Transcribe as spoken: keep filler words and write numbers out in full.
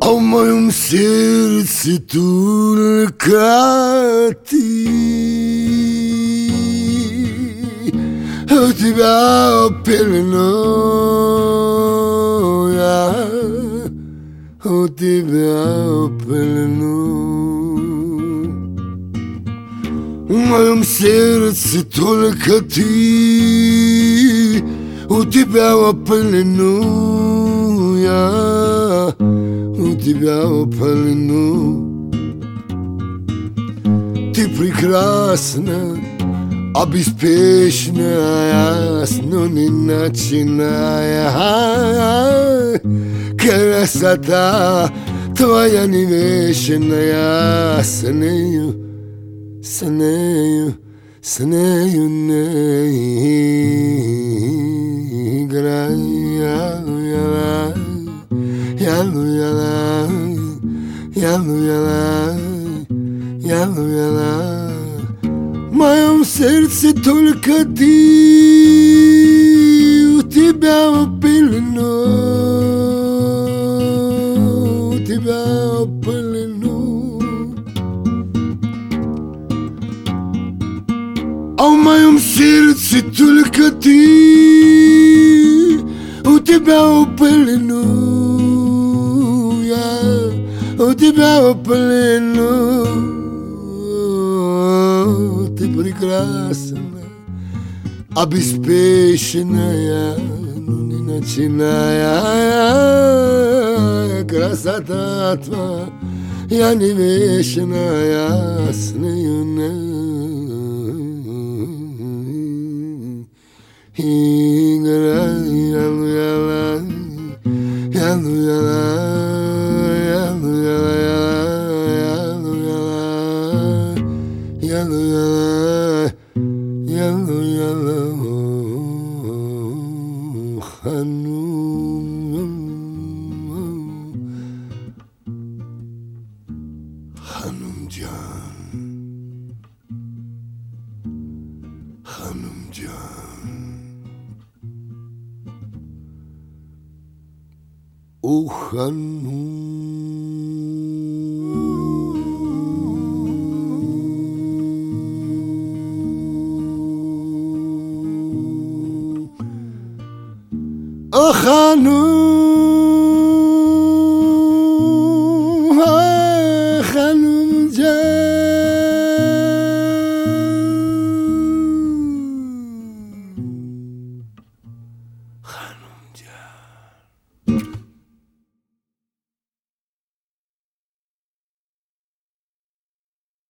a u mojom srcu tulka ti. Od тебя пелену я, от тебя пелену. В моем сердце только ты, у тебя пелену я, у тебя пелену. Ты прекрасна, а беспечная, ясно не начиная. Красота твоя не вечная, с нею, с нею, с нею не играй. Ялу яла, ялу яла, ялу яла. В моем сердце только ты, у тебя пелену, у тебя пелену. А в моем сердце только ты, у тебя пелену я, у тебя пелену. Ты прекрасна, обеспеченная, ну не начиная. Красота твоя, я не вечная, с нею не играй. Ялу яла, ялу яла, ялу яла, ялу яла, ялу яла, ялу яла. Ханум, Ханумджан, Ханумджан. О, Ханум, о, Ханум.